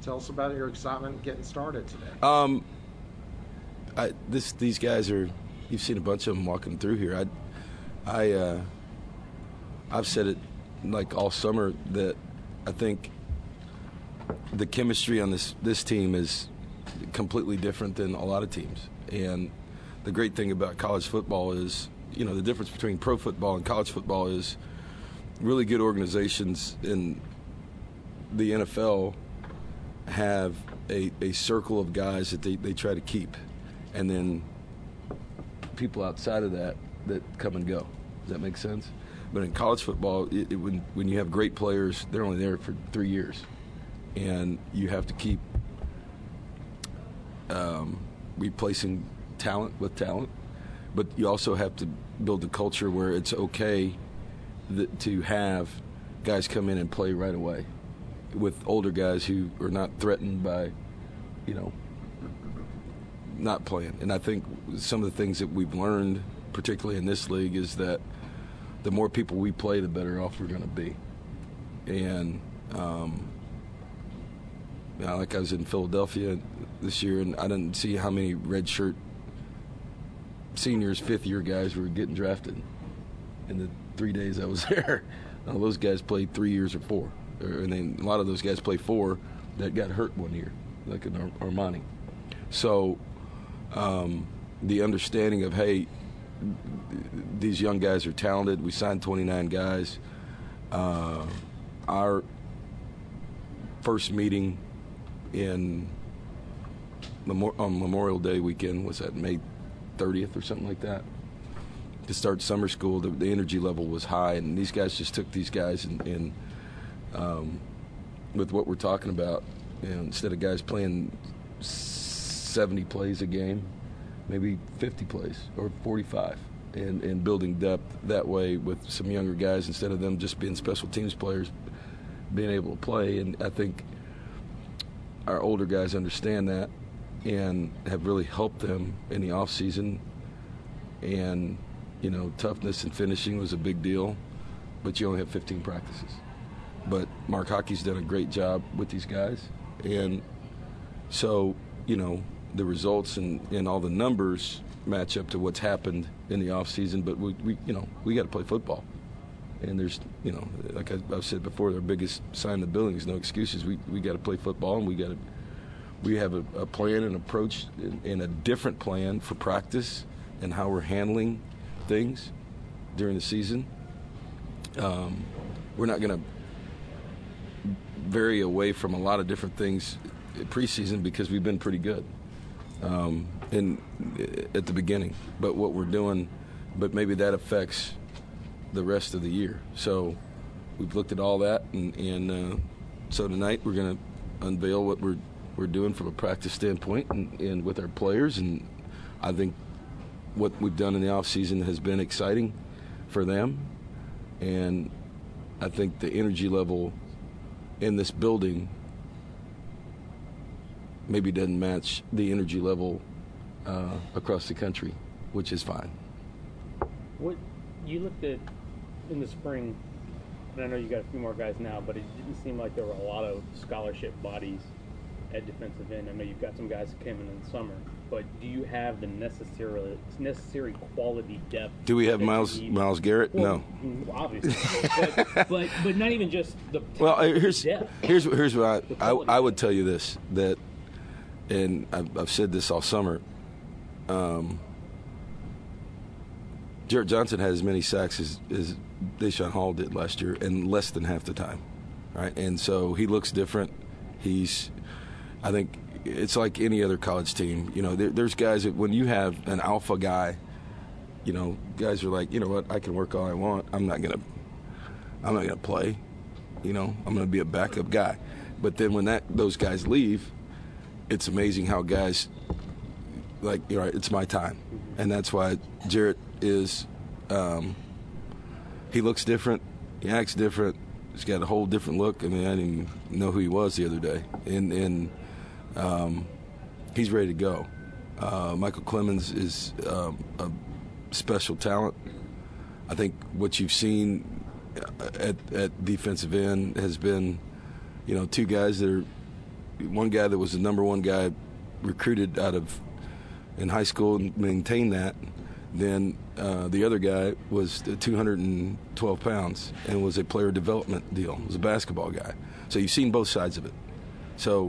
Tell us about your excitement getting started today. These guys are. You've seen a bunch of them walking through here. I've said it like all summer that I think the chemistry on this team is completely different than a lot of teams. And the great thing about college football is, the difference between pro football and college football is really good organizations in the NFL have a circle of guys that they try to keep, and then people outside of that come and go. Does that make sense? But in college football, when you have great players, they're only there for 3 years, and you have to keep replacing talent with talent. But you also have to build a culture where it's okay to have guys come in and play right away with older guys who are not threatened by, not playing. And I think some of the things that we've learned, particularly in this league, is that the more people we play, the better off we're going to be. And like I was in Philadelphia this year, and I didn't see how many redshirt seniors, fifth-year guys were getting drafted in the 3 days I was there. All those guys played 3 years or 4. And then a lot of those guys play 4 that got hurt 1 year, like in Armani. So the understanding of, hey, these young guys are talented. We signed 29 guys. Our first meeting on Memorial Day weekend was at May 30th or something like that. To start summer school, the energy level was high, and these guys just took these guys and with what we're talking about, instead of guys playing 70 plays a game, maybe 50 plays or 45, and building depth that way with some younger guys instead of them just being special teams players, being able to play. And I think our older guys understand that and have really helped them in the off season. And toughness and finishing was a big deal, but you only have 15 practices. But Mark Hockey's done a great job with these guys, and so the results and all the numbers match up to what's happened in the off season. But we got to play football, and there's like I've said before, our biggest sign in the building is no excuses. We got to play football, and we have a plan and approach and a different plan for practice and how we're handling things during the season. We're not going to vary away from a lot of different things preseason because we've been pretty good at the beginning. But what we're doing, but maybe that affects the rest of the year. So we've looked at all that, and so tonight we're going to unveil what we're doing from a practice standpoint and with our players. And I think what we've done in the off season has been exciting for them, and I think the energy level in this building maybe doesn't match the energy level across the country, which is fine. What you looked at in the spring, and I know you got a few more guys now, but it didn't seem like there were a lot of scholarship bodies at defensive end. I know you've got some guys that came in the summer, but do you have the necessary quality depth? Do we have Myles Garrett? Well, no, obviously, but not even just the. Well, here's depth. what I would tell you this, that, and I've said this all summer. Jarrett Johnson had as many sacks as Deshaun Hall did last year in less than half the time, right? And so he looks different. I think it's like any other college team. There's guys that when you have an alpha guy, guys are like, what, I can work all I want. I'm not gonna play. I'm gonna be a backup guy. But then when those guys leave, it's amazing how guys like, it's my time, and that's why Jarrett is. He looks different. He acts different. He's got a whole different look. I mean, I didn't even know who he was the other day, and he's ready to go. Michael Clemens is a special talent. I think what you've seen at defensive end has been, two guys that are one guy that was the number one guy recruited out of in high school and maintained that. Then the other guy was 212 pounds and was a player development deal. Was a basketball guy. So you've seen both sides of it. So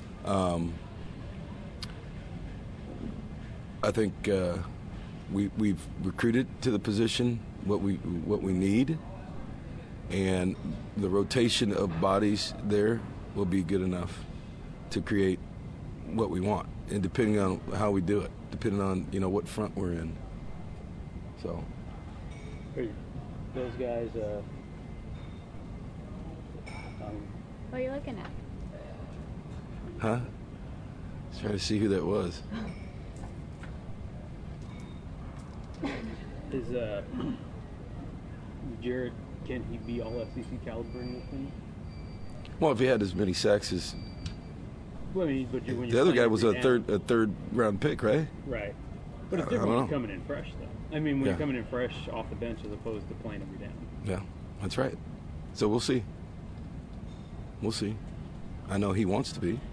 I think we've recruited to the position what we need, and the rotation of bodies there will be good enough to create what we want, and depending on how we do it, depending on what front we're in. So those guys. What are you looking at? Huh? I was trying to see who that was. Is Jared? Can he be all SEC caliber in this thing? Well, if he had as many sacks as Well, I mean, but when the other guy was a third round pick, right? Right. But it's I different don't when know. you're coming in fresh, though. I mean, when you're coming in fresh off the bench as opposed to playing every down. Yeah, that's right. So we'll see. We'll see. I know he wants to be.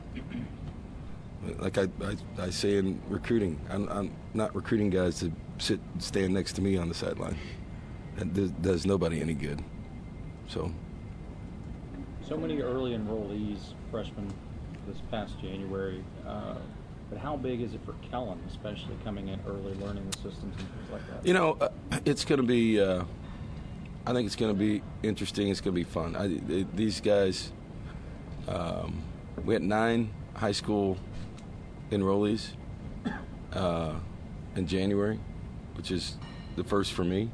Like I say in recruiting, I'm not recruiting guys to stand next to me on the sideline. That does nobody any good. So many early enrollees, freshmen, this past January. But how big is it for Kellen, especially coming in early, learning the systems and things like that? It's going to be. I think it's going to be interesting. It's going to be fun. These guys. We had 9 high school enrollees in January, which is the first for me.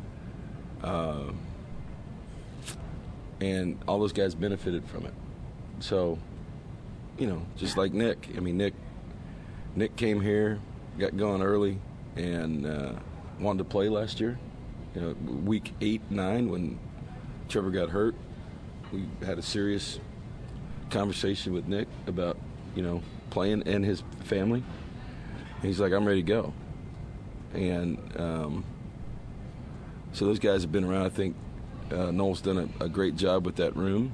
And all those guys benefited from it. So, just like Nick. I mean, Nick came here, got going early, and wanted to play last year. Week 8, 9, when Trevor got hurt, we had a serious conversation with Nick about, playing and his family. And he's like, I'm ready to go. And so those guys have been around. I think Noel's done a great job with that room.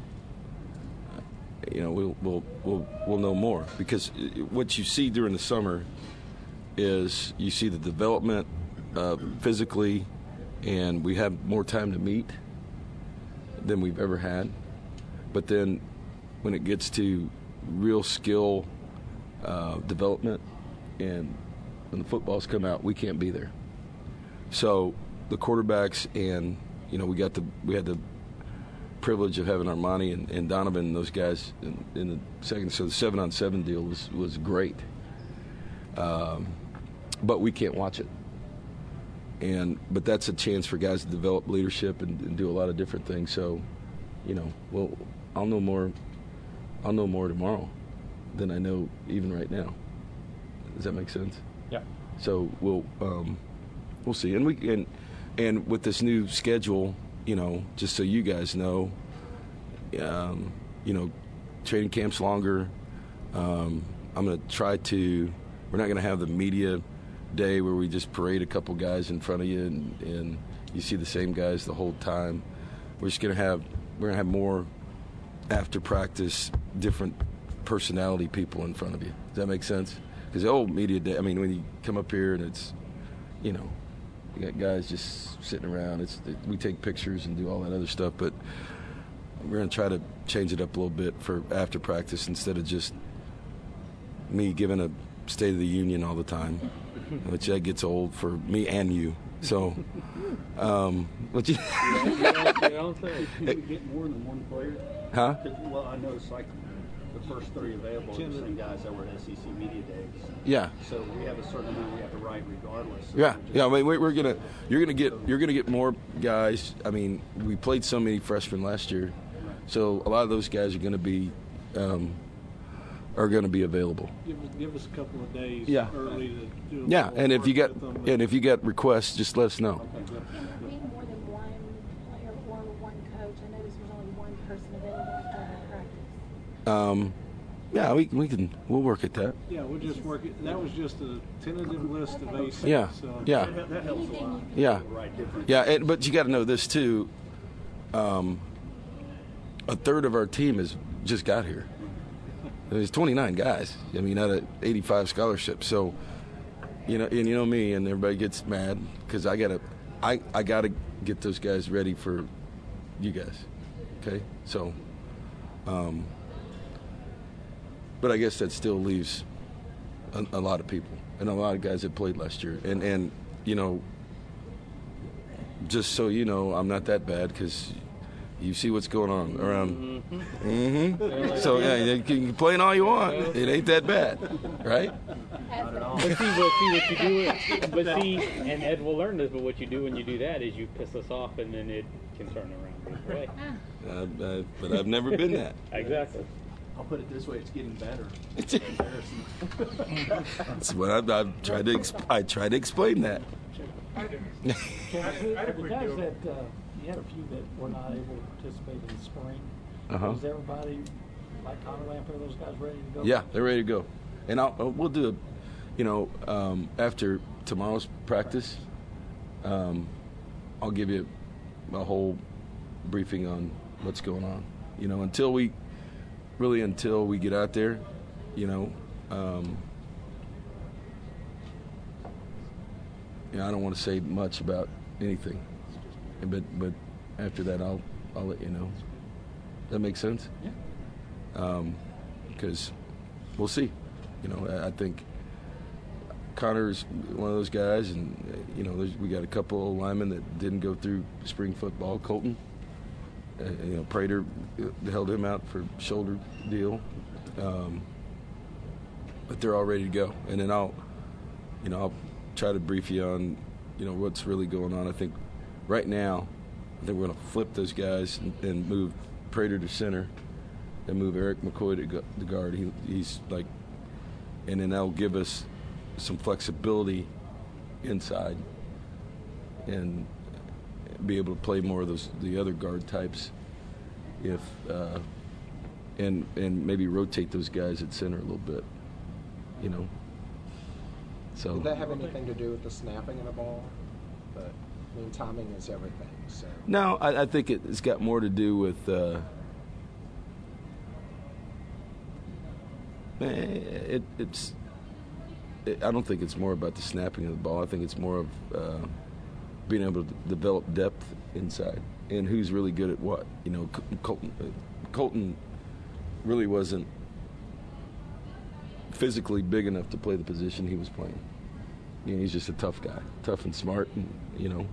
We'll know more, because what you see during the summer is you see the development physically, and we have more time to meet than we've ever had. But then when it gets to real skill development and when the footballs come out, we can't be there. So the quarterbacks and we had the privilege of having Armani and Donovan and those guys in the second. So the 7-on-7 deal was great, but we can't watch it. But that's a chance for guys to develop leadership and do a lot of different things. So, I'll know more tomorrow than I know even right now. Does that make sense? Yeah. So we'll see. And with this new schedule, just so you guys know, training camp's longer. I'm going to try to. We're not going to have the media day where we just parade a couple guys in front of you and you see the same guys the whole time. We're going to have more after practice, different personality people in front of you. Does that make sense? Because the old media day, I mean, when you come up here and it's, you got guys just sitting around. We take pictures and do all that other stuff, but we're going to try to change it up a little bit for after practice instead of just me giving a State of the Union all the time, which that gets old for me and you. So, what you? Can we get more than one player? Huh? Well, I know it's like the first 3 available are the same guys that were at SEC Media Days. Yeah. So we have a certain amount we have to write regardless. Yeah. I mean, you're gonna get more guys. I mean, we played so many freshmen last year, so a lot of those guys are going to be available. Give us a couple of days early to do. Yeah, and if you got requests, just let us know. We need more than one player or one coach. I noticed there's only one person available after practice. Yeah, we'll work at that. Yeah, we'll just work it. That was just a tentative list of ACs. Yeah, So. yeah, That helps a lot. yeah, Right, different. yeah. But you got to know this too. A third of our team has just got here. There's 29 guys. I mean, out of 85 scholarships. So, and you know me, and everybody gets mad because I gotta get those guys ready for you guys. Okay, so, but I guess that still leaves a lot of people and a lot of guys that played last year, and just so you know, I'm not that bad because you see what's going on around. Mm-hmm. So yeah, you can complain all you want. It ain't that bad, right? Not at all. But see what you do. But see, and Ed will learn this. But what you do when you do that is you piss us off, and then it can turn around the other way. But I've never been that. Exactly. I'll put it this way: it's getting better. That's what I've tried to. I try to explain that. The guys that you had a few that were not able to participate in the spring. Is everybody like Connor Lamper? Those guys ready to go? Yeah, they're ready to go, and we'll do after tomorrow's practice, I'll give you a whole briefing on what's going on. Until we get out there, I don't want to say much about anything, but after that, I'll let you know. That makes sense? Yeah. Because we'll see. I think Connor's one of those guys, and we got a couple of linemen that didn't go through spring football. Colton, Prater held him out for shoulder deal, but they're all ready to go. And then I'll try to brief you on, what's really going on. I think right now, we're going to flip those guys and move Prater to center and move Eric McCoy to guard. He's like, and then that'll give us some flexibility inside and be able to play more of the other guard types if and maybe rotate those guys at center a little bit, So Did that have anything to do with the snapping of the ball? But timing is everything. So no, I think it's got more to do with I don't think it's more about the snapping of the ball. I think it's more of being able to develop depth inside and who's really good at what. Colton really wasn't physically big enough to play the position he was playing. He's just a tough guy, tough and smart, and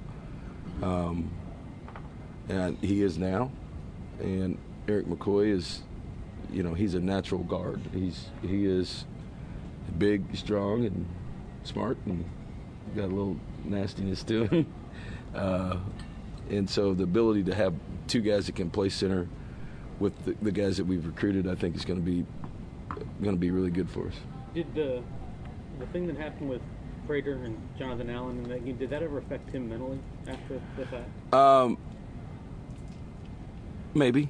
and he is now. And Eric McCoy is, he's a natural guard. He is big, strong, and smart, and got a little nastiness to him. And so the ability to have two guys that can play center with the guys that we've recruited, I think is going to be really good for us. Did the thing that happened with Prater and Jonathan Allen in that game, did that ever affect him mentally after the fact? Maybe.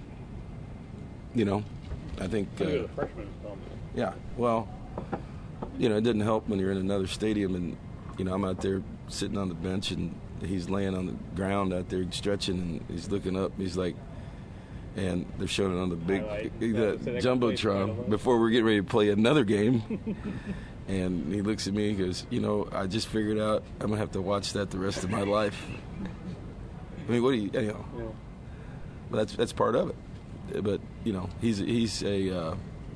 I think. You're the freshman. Yeah. Well, it doesn't help when you're in another stadium and I'm out there sitting on the bench and he's laying on the ground out there stretching and he's looking up. He's like, and they're showing it on the big jumbotron before we're getting ready to play another game. And he looks at me and goes, I just figured out I'm going to have to watch that the rest of my life. I mean, what do you know? Yeah. But that's part of it. But, he's going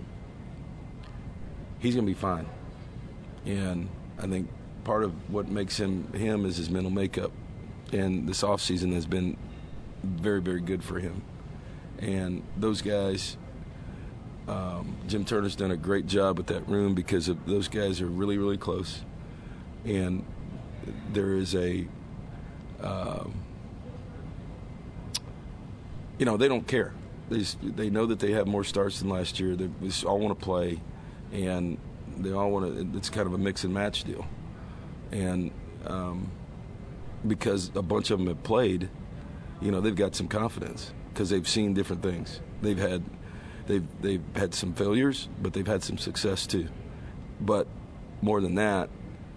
to be fine. And I think part of what makes him is his mental makeup. And this offseason has been very, very good for him. And those guys, Jim Turner's done a great job with that room because those guys are really, really close. And there is they don't care. They know that they have more starts than last year. They all want to play, and they all want to. It's kind of a mix and match deal. And because a bunch of them have played, they've got some confidence because they've seen different things. They've had some failures, but they've had some success too. But more than that,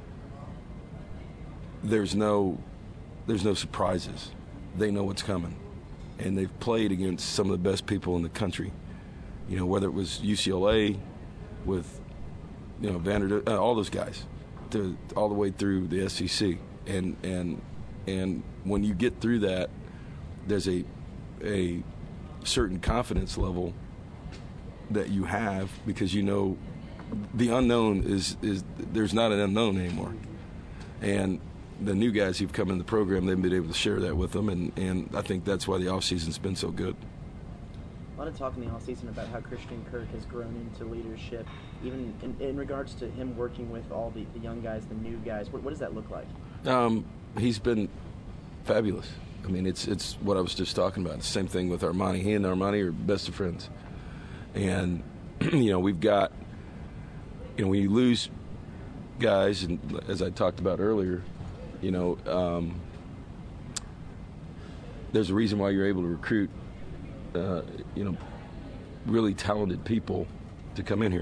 there's no surprises. They know what's coming, and they've played against some of the best people in the country. Whether it was UCLA, with all those guys, all the way through the SEC, and when you get through that, there's a certain confidence level that you have, because the unknown is there's not an unknown anymore, and the new guys who've come in the program, they've been able to share that with them, and I think that's why the offseason's been so good. A lot of talk in the offseason about how Christian Kirk has grown into leadership, even in regards to him working with all the young guys, the new guys. What does that look like? He's been fabulous. I mean, it's what I was just talking about. The same thing with Armani. He and Armani are best of friends. And, we've got, when you lose guys, and as I talked about earlier, there's a reason why you're able to recruit, really talented people to come in here.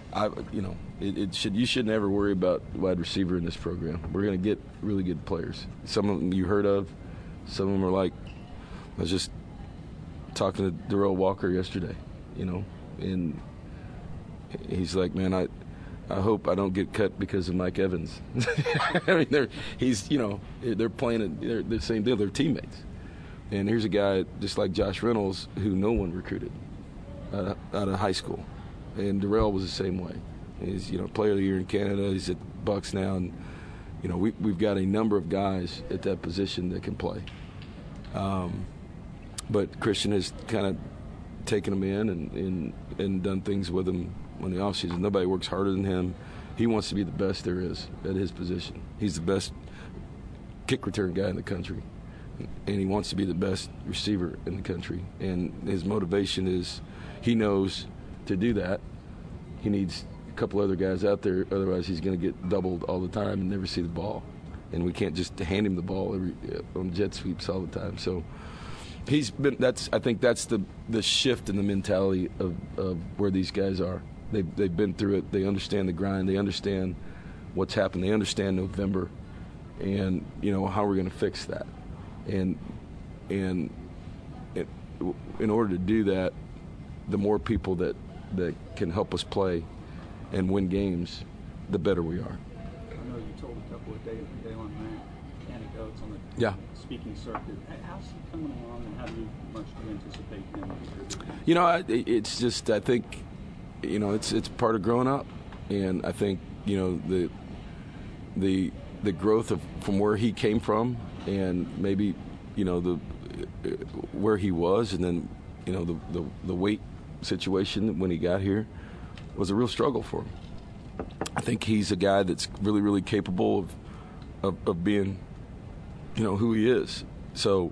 You should never worry about wide receiver in this program. We're going to get really good players. Some of them you heard of. Some of them are like, I was just talking to Darrell Walker yesterday, and he's like, man, I hope I don't get cut because of Mike Evans. I mean, they're playing, they're the same deal. They're teammates. And here's a guy just like Josh Reynolds who no one recruited out of high school. And Darrell was the same way. He's, player of the year in Canada. He's at Bucks now. And, we've got a number of guys at that position that can play. But Christian has kind of taken them in and done things with them in the offseason. Nobody works harder than him. He wants to be the best there is at his position. He's the best kick return guy in the country. And he wants to be the best receiver in the country. And his motivation is he knows to do that, he needs a couple other guys out there. Otherwise, he's going to get doubled all the time and never see the ball. And we can't just hand him the ball on jet sweeps all the time. So I think that's the shift in the mentality of where these guys are. They've been through it. They understand the grind. They understand what's happened. They understand November, and how we're going to fix that. And in order to do that, the more people that can help us play and win games, the better we are. I know you told a couple of Dalen Mack anecdotes on Yeah. Speaking circuit. How's he coming along, and how much do you anticipate him? It's just, I think, it's part of growing up, and I think the growth from where he came from, and maybe where he was, and then the weight situation when he got here was a real struggle for him. I think he's a guy that's really, really capable of being who he is. So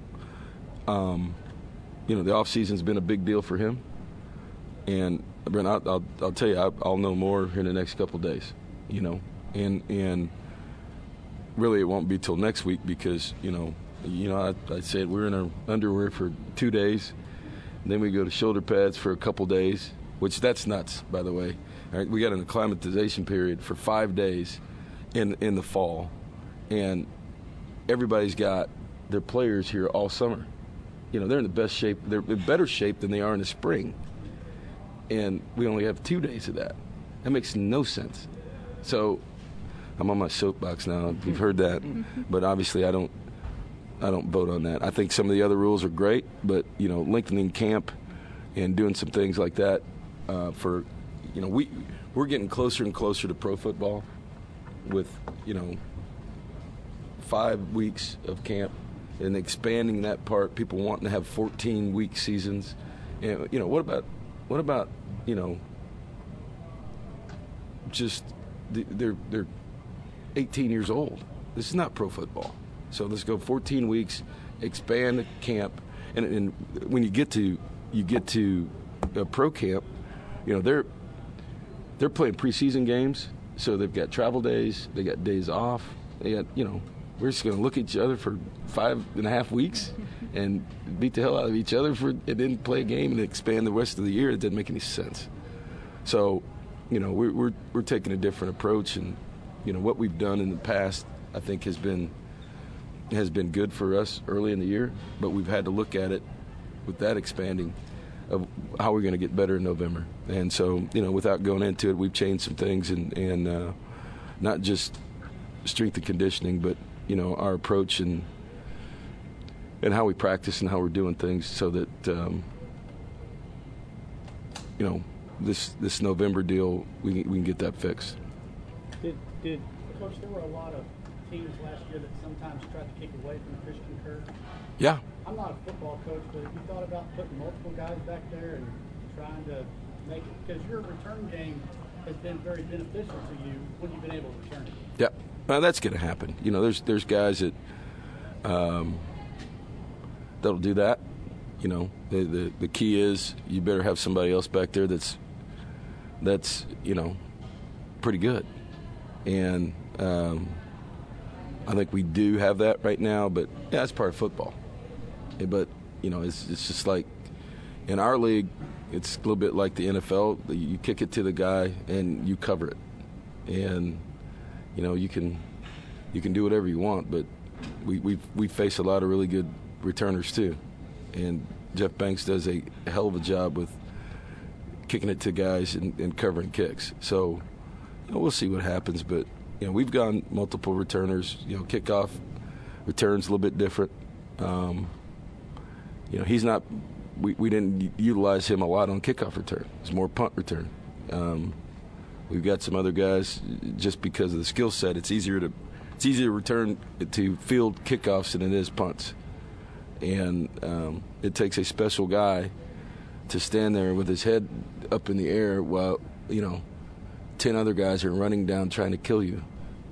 the off season's been a big deal for him, and Brent, I'll tell you, I'll know more in the next couple of days, and really it won't be till next week, because I said we're in our underwear for 2 days, and then we go to shoulder pads for a couple days, which that's nuts, by the way. All right, we got an acclimatization period for 5 days in the fall, and everybody's got their players here all summer. They're in the best shape. They're in better shape than they are in the spring, and we only have 2 days of that. That makes no sense. So I'm on my soapbox now. You've heard that, but obviously I don't vote on that. I think some of the other rules are great, but lengthening camp and doing some things like that we're getting closer and closer to pro football with 5 weeks of camp and expanding that part. People wanting to have 14-week seasons, and what about just they're 18 years old. This is not pro football. So let's go 14 weeks, expand the camp, and when you get to a pro camp, they're playing preseason games, so they've got travel days, they got days off, they got we're just going to look at each other for 5.5 weeks and beat the hell out of each other and then play a game and expand the rest of the year. It doesn't make any sense. So, we're taking a different approach, and what we've done in the past, I think, has been good for us early in the year, but we've had to look at it with that expanding of how we're going to get better in November. And so, without going into it, we've changed some things, and not just strength and conditioning, but our approach and how we practice and how we're doing things, so that this November deal, we can get that fixed. Did Coach, there were a lot of teams last year that sometimes tried to kick away from Christian Kirk. Yeah. I'm not a football coach, but have you thought about putting multiple guys back there and trying to make it? Because your return game has been very beneficial to you when you've been able to return it. Yep. Well, that's going to happen. There's guys that that'll do that. The key is you better have somebody else back there that's pretty good. And I think we do have that right now, but yeah, that's part of football. But it's just like in our league, it's a little bit like the NFL. You kick it to the guy and you cover it, and you can do whatever you want. But we face a lot of really good returners too, and Jeff Banks does a hell of a job with kicking it to guys and covering kicks. So we'll see what happens, but we've gone multiple returners. Kickoff returns a little bit different. He's not. We didn't utilize him a lot on kickoff return. It's more punt return. We've got some other guys just because of the skill set. It's easier to return to field kickoffs than it is punts, and it takes a special guy to stand there with his head up in the air while 10 other guys are running down trying to kill you.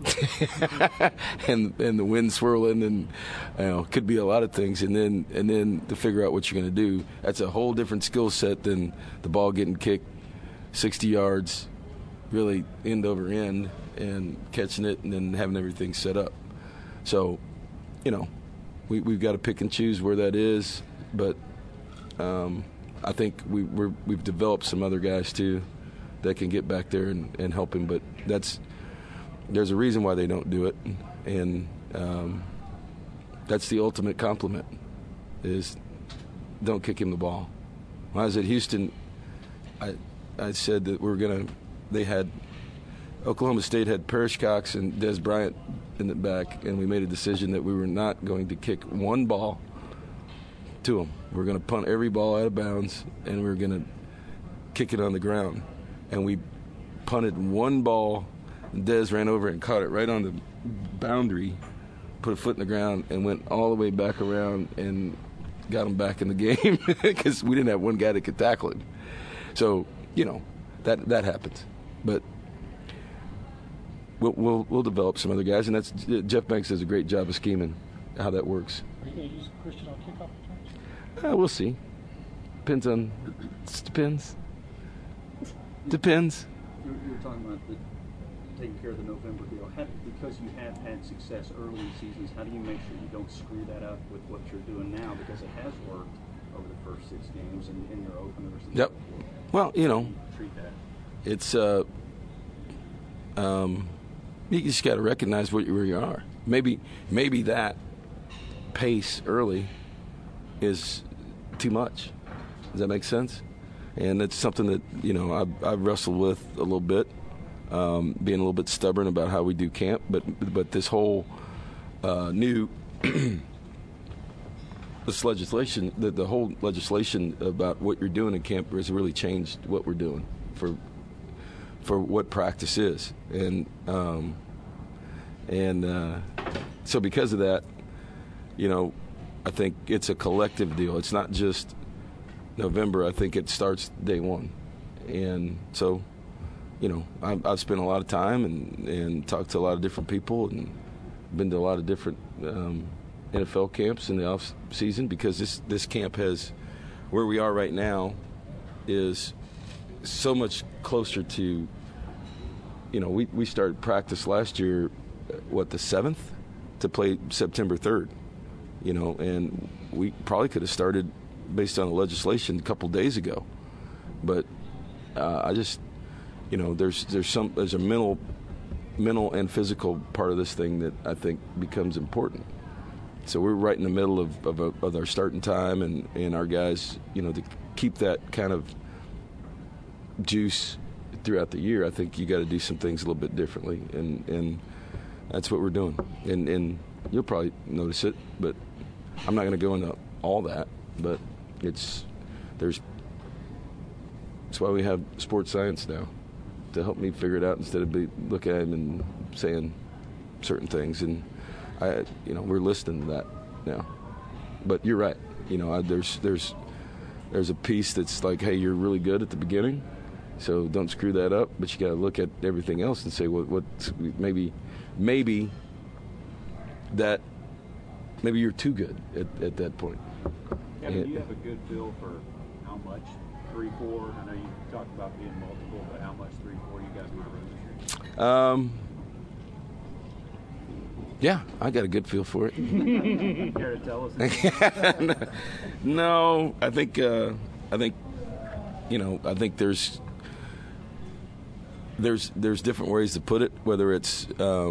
and the wind swirling, and could be a lot of things, and then to figure out what you're going to do, that's a whole different skill set than the ball getting kicked 60 yards really end over end and catching it and then having everything set up. So we've got to pick and choose where that is, but I think we've developed some other guys too that can get back there and help him, but there's a reason why they don't do it, and that's the ultimate compliment, is don't kick him the ball. When I was at Houston, I said that Oklahoma State had Parrish Cox and Des Bryant in the back, and we made a decision that we were not going to kick one ball to them. We're going to punt every ball out of bounds, and we're going to kick it on the ground. And we punted one ball, and Des ran over and caught it right on the boundary, put a foot in the ground, and went all the way back around and got him back in the game because we didn't have one guy that could tackle him. So, that happens. But we'll develop some other guys, and that's Jeff Banks does a great job of scheming how that works. Are you going to use Christian on kickoff returns? We'll see. Depends. Depends. You're talking about taking care of the November deal. Because you have had success early in seasons, how do you make sure you don't screw that up with what you're doing now? Because it has worked over the first 6 games and in your openers. Yep. Well, treat that. It's you just got to recognize where you are. Maybe that pace early is too much. Does that make sense? And it's something that I've wrestled with a little bit, being a little bit stubborn about how we do camp. But this whole new this legislation, the whole legislation about what you're doing in camp has really changed what we're doing for what practice is, and so because of that, I think it's a collective deal. It's not just November. I think it starts day one, and so I've spent a lot of time and talked to a lot of different people and been to a lot of different NFL camps in the off season, because this camp has, where we are right now, is so much closer to, we started practice last year, the 7th, to play September 3rd, and we probably could have started based on the legislation a couple days ago, but I just, there's a mental and physical part of this thing that I think becomes important, So we're right in the middle of our starting time, and our guys, to keep that kind of juice throughout the year, I think you got to do some things a little bit differently, and that's what we're doing. And you'll probably notice it, but I'm not going to go into all that. But that's why we have sports science now, to help me figure it out instead of look at him and saying certain things. And we're listening to that now. But you're right. There's a piece that's like, hey, you're really good at the beginning, so don't screw that up. But you got to look at everything else and say, what maybe you're too good at that point. Kevin, do you have a good feel for how much 3-4? I know you talked about being multiple, but how much 3-4 you guys might run this year? Yeah, I got a good feel for it. Care to tell us? No, I think there's different ways to put it. Whether it's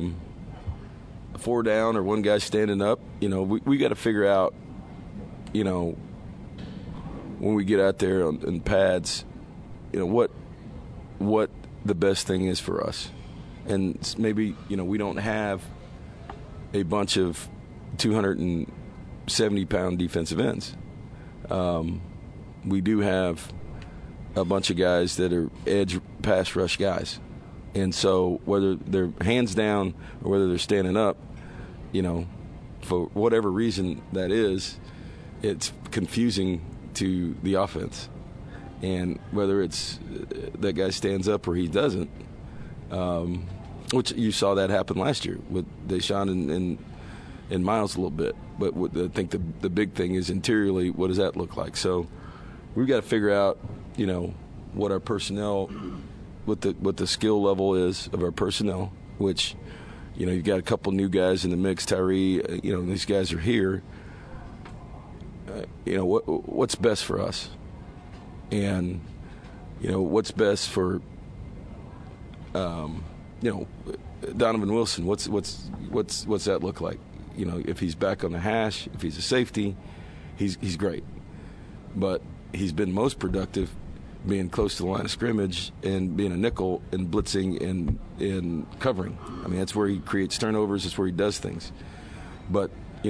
4 down or one guy standing up, we got to figure out, when we get out there in pads, what the best thing is for us, and maybe we don't have a bunch of 270-pound defensive ends. We do have a bunch of guys that are edge pass rush guys. And so whether they're hands down or whether they're standing up, for whatever reason that is, it's confusing to the offense. And whether it's that guy stands up or he doesn't, which you saw that happen last year with Deshaun and Miles a little bit. But I think the big thing is interiorly, what does that look like? So we've got to figure out, what our personnel, what the skill level is of our personnel, which, you've got a couple new guys in the mix. Tyree, these guys are here. What's best for us? And, what's best for, Donovan Wilson, what's that look like? If he's back on the hash, if he's a safety, he's great. But he's been most productive being close to the line of scrimmage and being a nickel and blitzing and covering. I mean, that's where he creates turnovers. That's where he does things. But,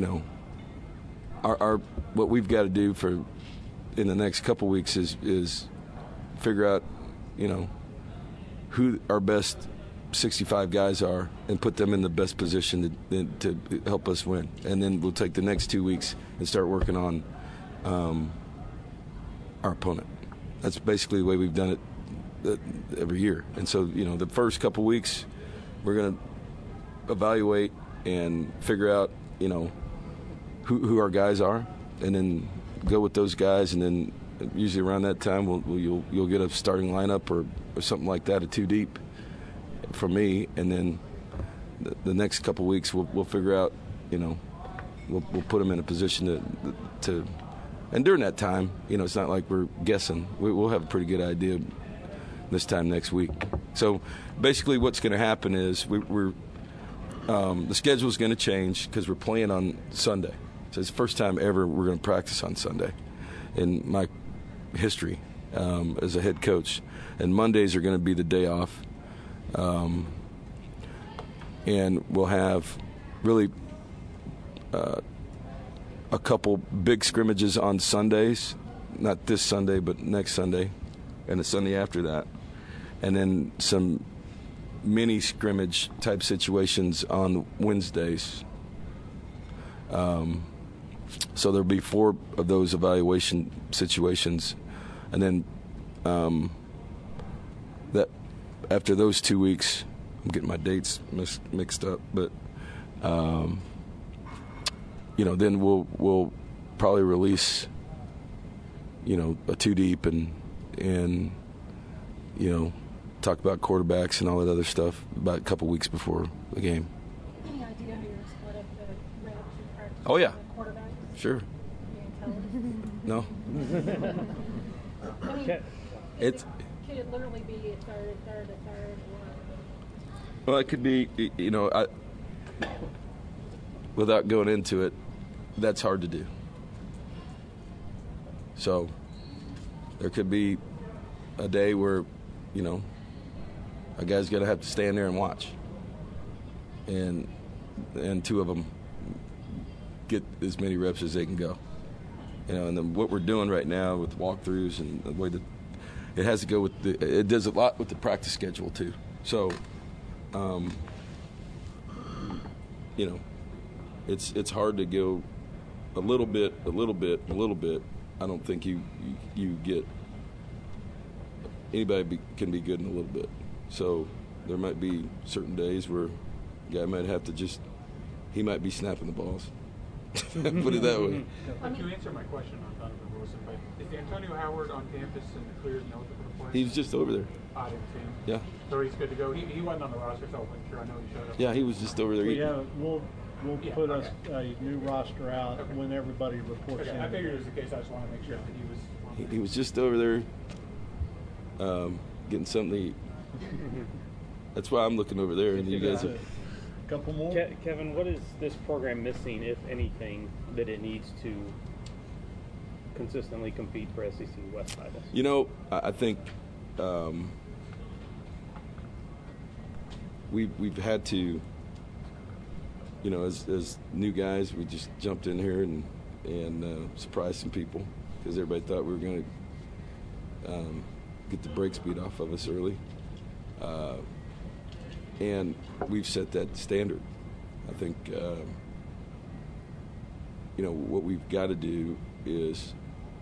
our what we've got to do in the next couple weeks is figure out, who our best 65 guys are and put them in the best position to help us win. And then we'll take the next 2 weeks and start working on our opponent. That's basically the way we've done it every year. And so, the first couple weeks, we're going to evaluate and figure out, who our guys are, and then go with those guys. And then usually around that time, you'll get a starting lineup or something like that, a 2 deep from me. And then the next couple weeks, we'll figure out, we'll put them in a position to. And during that time, it's not like we're guessing. We'll have a pretty good idea this time next week. So basically what's going to happen is we're the schedule is going to change because we're playing on Sunday. So it's the first time ever we're going to practice on Sunday in my history as a head coach. And Mondays are going to be the day off. And we'll have really a couple big scrimmages on Sundays, not this Sunday, but next Sunday, and the Sunday after that. And then some mini scrimmage type situations on Wednesdays. So there'll be 4 of those evaluation situations. And then that after those 2 weeks, I'm getting my dates mixed up, but then we'll probably release, a 2 deep and talk about quarterbacks and all that other stuff about a couple weeks before the game. Any idea who you're split up the reps and practice? Oh, yeah. The quarterbacks? Sure. No. I mean, could it literally be a third, or? Well, it could be, without going into it, that's hard to do. So there could be a day where, a guy's going to have to stand there and watch. And two of them get as many reps as they can go. And then what we're doing right now with walkthroughs and the way that it has to go with it does a lot with the practice schedule too. So, it's hard to go a little bit. I don't think you get anybody can be good in a little bit. So there might be certain days where a guy might have to he might be snapping the balls. Put it that way. You answered my question on Donovan Wilson, but is Antonio Howard on campus and clear and eligible to play? He was just over there. I didn't see him. Yeah. So he's good to go. He wasn't on the roster, so I wasn't sure. I know he showed up. Yeah, he was just over there. We'll put a new roster out when everybody reports in. I figured it was the case. I just want to make sure that he was. He was just over there getting something to eat. That's why I'm looking over there, and you guys are. Couple more. Kevin, what is this program missing, if anything, that it needs to consistently compete for SEC West titles? I think we've had to, as new guys, we just jumped in here and surprised some people because everybody thought we were going to get the brake speed off of us early. And we've set that standard. I think, what we've got to do is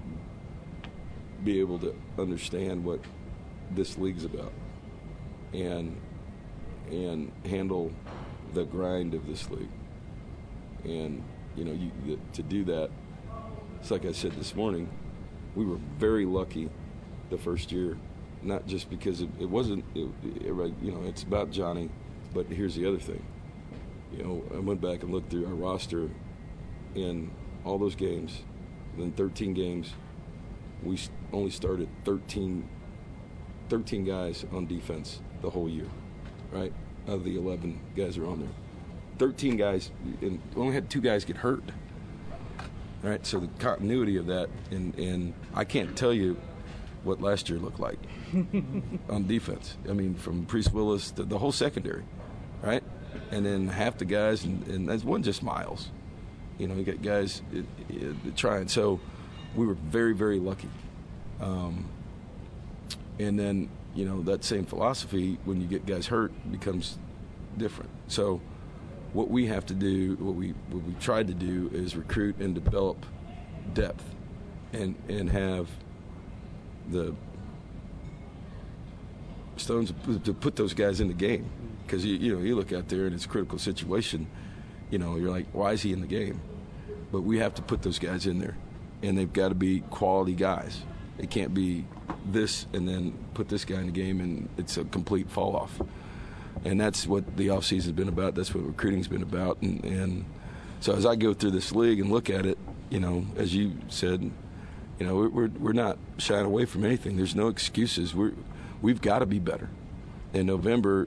be able to understand what this league's about and handle the grind of this league. And, to do that, it's like I said this morning, we were very lucky the first year. Not just because it wasn't, it's about Johnny, but here's the other thing. I went back and looked through our roster in all those games. In 13 games, we only started 13 guys on defense the whole year, right? Out of the 11 guys who are on there. 13 guys, and we only had 2 guys get hurt. All right, so the continuity of that, and I can't tell you what last year looked like on defense. I mean, from Priest Willis to the whole secondary, right? And then half the guys, and that wasn't just Miles. You got guys trying. So we were very, very lucky. And then, that same philosophy, when you get guys hurt, becomes different. So what we have to do, what we tried to do is recruit and develop depth and have the stones to put those guys in the game, because you look out there and it's a critical situation. You're like, why is he in the game? But we have to put those guys in there, and they've got to be quality guys. It can't be this and then put this guy in the game and it's a complete fall off. And that's what the offseason has been about. That's what recruiting's been about. And so as I go through this league and look at it, as you said, we're not shying away from anything. There's no excuses. We've got to be better. And November,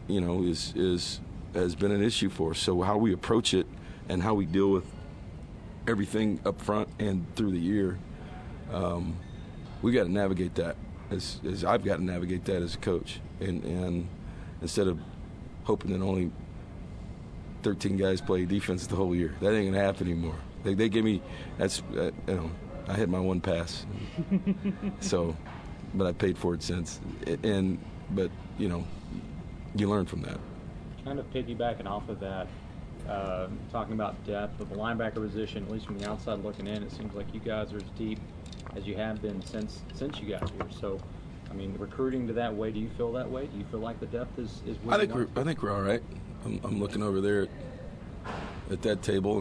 has been an issue for us. So how we approach it and how we deal with everything up front and through the year, we got to navigate that. As I've got to navigate that as a coach. And instead of hoping that only 13 guys play defense the whole year, that ain't gonna happen anymore. They give me I had my one pass, so, but I paid for it since. But you learn from that. Kind of piggybacking off of that, talking about depth of the linebacker position, at least from the outside looking in, it seems like you guys are as deep as you have been since you got here. So, I mean, recruiting to that way, do you feel that way? Do you feel like the depth is I think we're all right. I'm looking over there at that table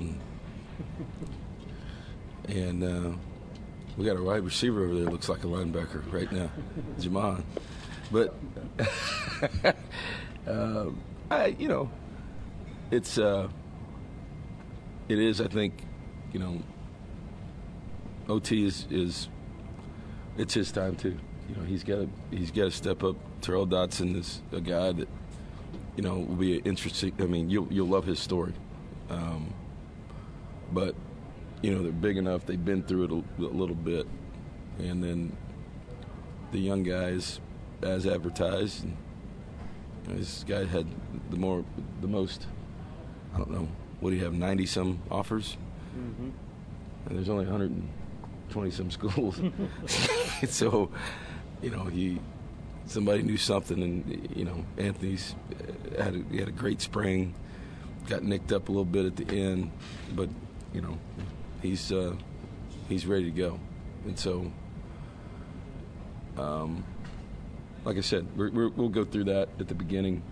and we got a wide receiver over there that looks like a linebacker right now, Jamon. But it is. I think OT is it's his time too. He's got to step up. Terrell Dotson is a guy that will be interesting. I mean, you'll love his story, but they're big enough. They've been through it a little bit, and then the young guys, as advertised. And, this guy had the most. I don't know. What do you have? 90-some offers, and there's only 120-some schools. So, somebody knew something, and Anthony's had a great spring. Got nicked up a little bit at the end, but he's ready to go, and so. Like I said, we'll go through that at the beginning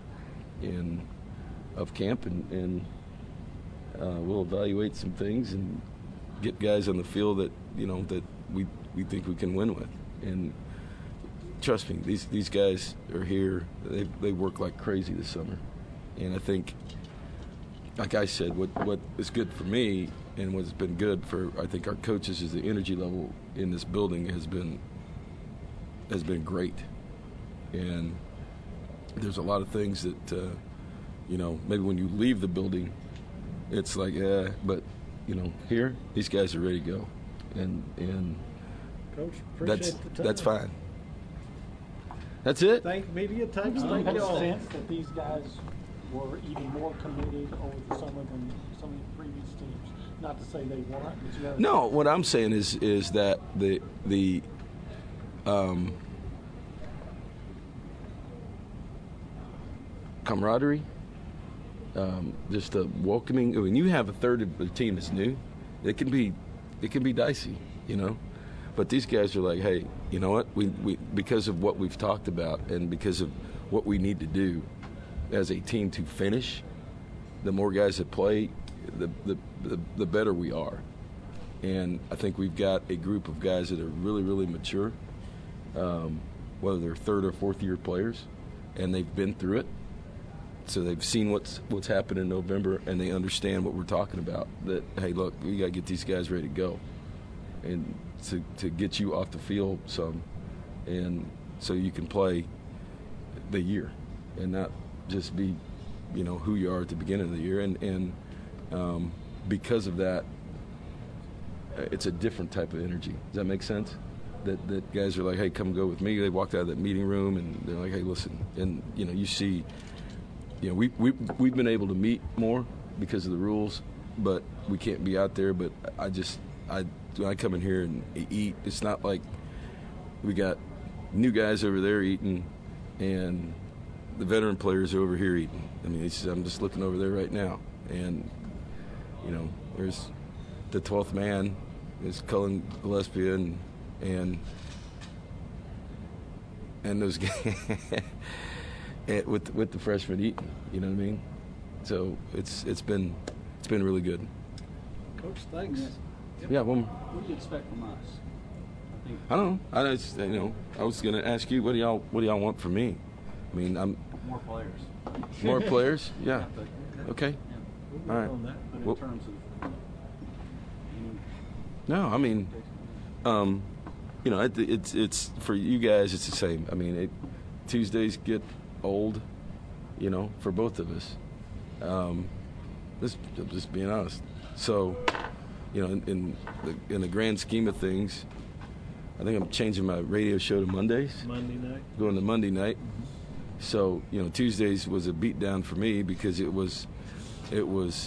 of camp, and we'll evaluate some things and get guys on the field that that we think we can win with. And trust me, these guys are here. They work like crazy this summer, and I think, like I said, what is good for me and what's been good for I think our coaches is the energy level in this building has been great. And there's a lot of things that, maybe when you leave the building, it's like, but, here, these guys are ready to go. And Coach, appreciate the time. That's fine. That's it? Thank media types. I Thank have you a all. sense that these guys were even more committed over the summer than some of the previous teams. Not to say they weren't, but you have. No, what I'm saying is that the camaraderie, just the welcoming. When you have a third of the team that's new, it can be dicey, But these guys are like, hey, you know what? We because of what we've talked about and because of what we need to do as a team to finish, the more guys that play, the better we are. And I think we've got a group of guys that are really, really mature, whether they're third or fourth year players, and they've been through it. So they've seen what's happened in November, and they understand what we're talking about. That, hey, look, we got to get these guys ready to go, and to get you off the field some, and so you can play the year, and not just be, who you are at the beginning of the year. And because of that, it's a different type of energy. Does that make sense? That guys are like, hey, come go with me. They walked out of that meeting room, and they're like, hey, listen, and you see. We've been able to meet more because of the rules, but we can't be out there. But when I come in here and eat, it's not like we got new guys over there eating and the veteran players over here eating. I mean, I'm just looking over there right now, and there's the 12th man is Cullen Gillespie and those guys. With the freshmen eating, you know what I mean? So it's been really good. Coach, thanks. Yeah, well, What do you expect from us? I don't know. I was going to ask you, what do y'all want from me? I mean, I'm More players. more players. Yeah. Okay. Yeah. All right. On that, but Well- in terms of, No, I mean, it's for you guys. It's the same. I mean, Tuesdays get old, for both of us. Just being honest. So, in the grand scheme of things, I think I'm changing my radio show to Mondays. Monday night. Going to Monday night. So, Tuesdays was a beatdown for me because it was, we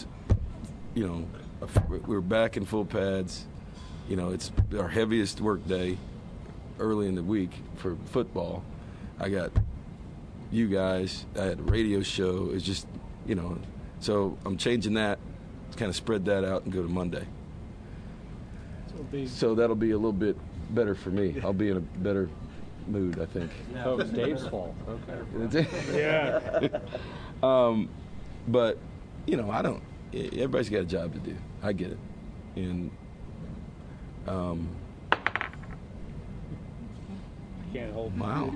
were back in full pads. It's our heaviest work day early in the week for football. I got you guys. I had a radio show. It's just, so I'm changing that to kind of spread that out and go to Monday. So that'll be a little bit better for me. I'll be in a better mood, I think. Oh, it's Dave's fault. Okay. Yeah. But, everybody's got a job to do. I get it. And, Can't hold. wow.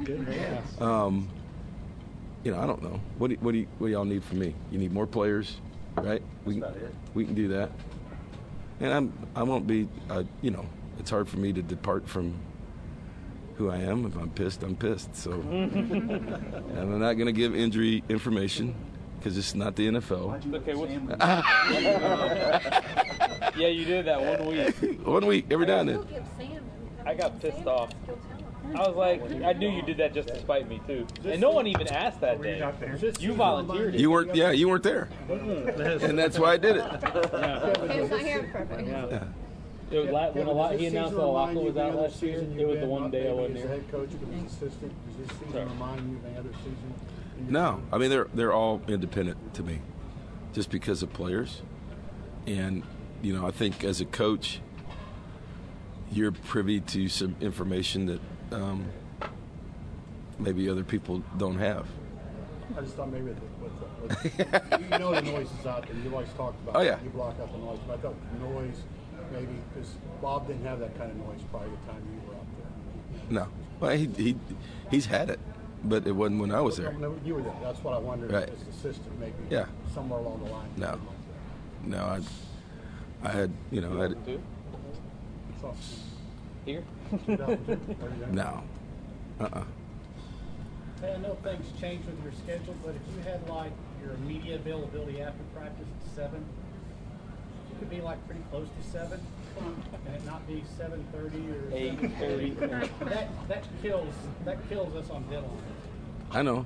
I don't know. What do y'all need from me? You need more players, right? That's about it. We can do that. And I won't be. It's hard for me to depart from who I am. If I'm pissed, I'm pissed. So, and I'm not going to give injury information because it's not the NFL. Okay, Yeah, you did that 1 week. 1 week, every now and Still then. give Sam. I got pissed Sam off. still tell him. I was like, I knew you did that just to spite me too. And no one even asked that day. You volunteered it. You weren't there. And that's why I did it. Sam's not here. Perfect. Yeah. It was when he announced that Alaka was out last year, it was the one day I wasn't As a here. head coach, but as assistant, does this season remind you of any other season? No, I mean they're all independent to me, just because of players, and I think as a coach, you're privy to some information that maybe other people don't have. I just thought maybe you know the noise is out there. You always talk about Oh, yeah. You block out the noise. But I thought the noise, maybe, because Bob didn't have that kind of noise probably the time you were out there. No, well he's had it, but it wasn't when I was there. No, you were there. That's what I wondered. Right. As assistant, maybe Yeah. somewhere along the line. No, I had It's awesome. Here? 2002? no, Hey, I know things change with your schedule, but if you had like your media availability after practice at 7, you could be like pretty close to 7, and it not be 7:30 or 8:30. That kills us on deadline. I know.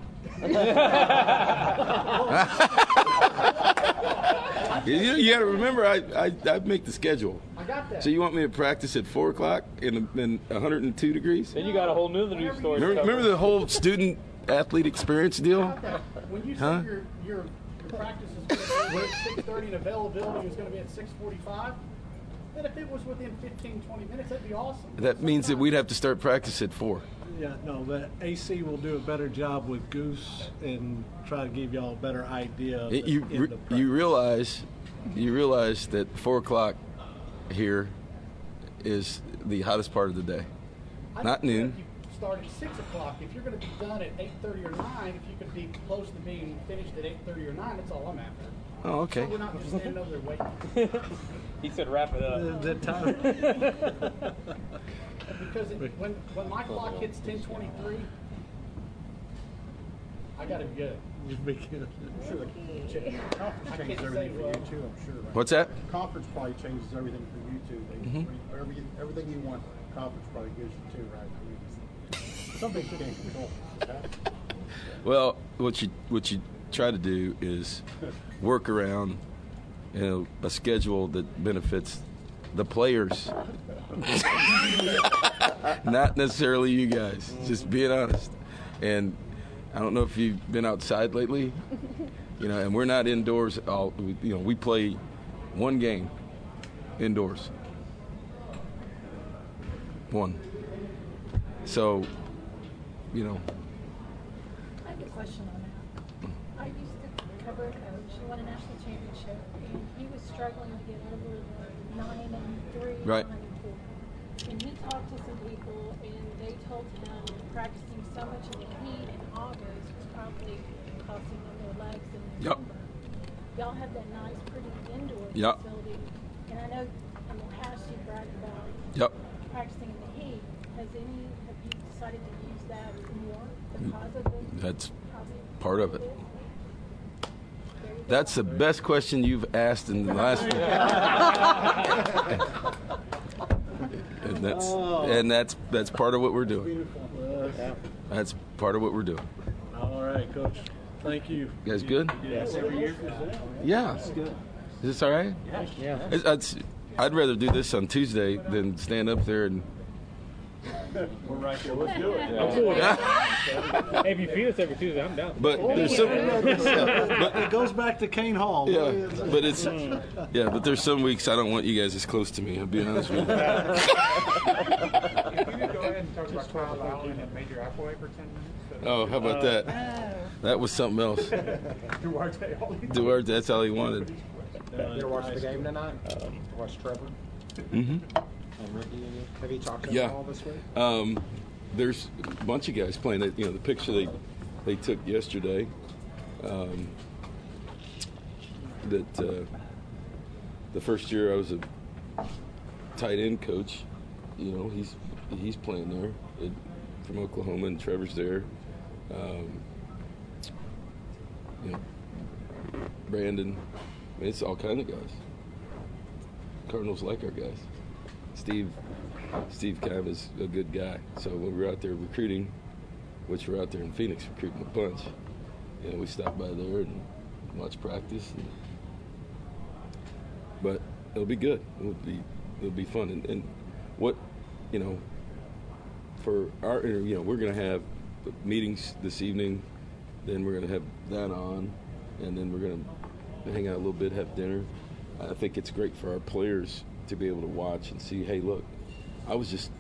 You got to remember, I make the schedule. I got that. So you want me to practice at 4 o'clock in 102 degrees? Then you got a whole new news story. Remember the whole student athlete experience deal? When you Huh? said your practice is going to be at 6:30 and availability is going to be at 6:45, then if it was within 15-20 minutes, that'd be awesome. That means that we'd have to start practice at 4. Yeah, no, the AC will do a better job with Goose and try to give y'all a better idea of the end of practice. You realize that 4 o'clock here is the hottest part of the day, not noon. If you start at 6 o'clock, if you're going to be done at 8:30 or 9, if you could be close to being finished at 8:30 or 9, that's all I'm after. Oh, okay. So we're not just standing over there waiting. He said, "Wrap it up." The time. Because when my clock hits 10:23, I got to be good. You'd be good. I'm sure the conference I changes can't everything say, for well- you too, I'm sure. Right? What's that? Conference probably changes everything for you too. Everything you want, conference probably gives you too, right? I mean, some things you can't control. Well, what you try to do is work around, a schedule that benefits the players, not necessarily you guys. Just being honest. And I don't know if you've been outside lately, and we're not indoors. We play one game indoors. One. So, I have a question on that. I used to cover a coach who won a national championship, and he was struggling to get over the 9-3, Right. 9-4. And he talked to some people, and they told him practicing so much in the heat in August was probably costing them their legs and their Yep. lumbar. Y'all have that nice, pretty indoor Yep. facility, and I know in the past you bragged about Yep. practicing in the heat. Have you decided to use that more because of the? That's part of it. That's the best question you've asked in the last week. and that's part of what we're doing. That's part of what we're doing. All right, Coach. Thank you. You guys good? Yes, every year. Yeah. That's good. Is this all right? Yeah. I'd rather do this on Tuesday than stand up there and. We're right there. Let's do it. I'm cool with that. Hey, if you feed us every Tuesday, I'm down. But there's some. It goes back to Kane Hall. Yeah, but there's some weeks I don't want you guys as close to me. I'll be honest with you. If you could go ahead and talk about Kyle Allen and Major Applewhite for 10 minutes. Oh, how about that? That was something else. Duarte, that's all he wanted. You watch the game tonight? Watch Trevor? Mm-hmm. Have you talked to him Yeah. all this week? There's a bunch of guys playing. The picture they took yesterday. The first year I was a tight end coach. He's playing there from Oklahoma, and Trevor's there. Brandon. I mean, it's all kind of guys. Cardinals like our guys. Steve Keim is a good guy. So when we're out there recruiting, which we're out there in Phoenix recruiting a bunch, we stop by there and watch practice. But it'll be good. It'll be fun. And what, for our interview, we're going to have meetings this evening. Then we're going to have that on, and then we're going to hang out a little bit, have dinner. I think it's great for our players to be able to watch and see, hey, look, I was just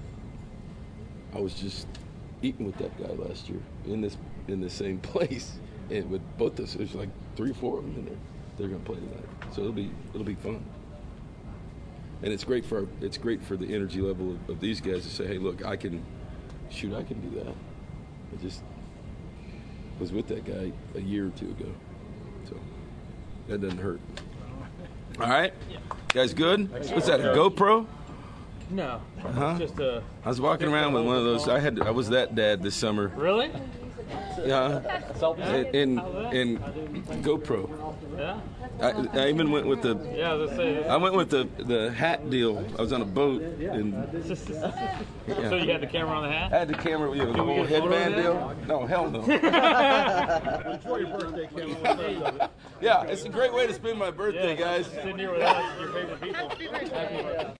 eating with that guy last year in the same place, and with both of us, there's like 3 or 4 of them in there. They're going to play tonight, so it'll be fun. And it's great for the energy level of these guys to say, hey, look, I can do that. I just was with that guy a year or 2 ago, so that doesn't hurt. All right, guys, good. What's that? A GoPro? No. Huh? Just I was walking around with one of those. I was that dad this summer. Really? Yeah. In GoPro. Yeah. I even went with the. Yeah, let's say. I went with the hat deal. I was on a boat and. Yeah. So you had the camera on the hat? I had the camera, the whole headband deal. No, hell no. Enjoy your birthday, Kevin. Yeah, it's a great way to spend my birthday, guys. Sitting here with us, your favorite people.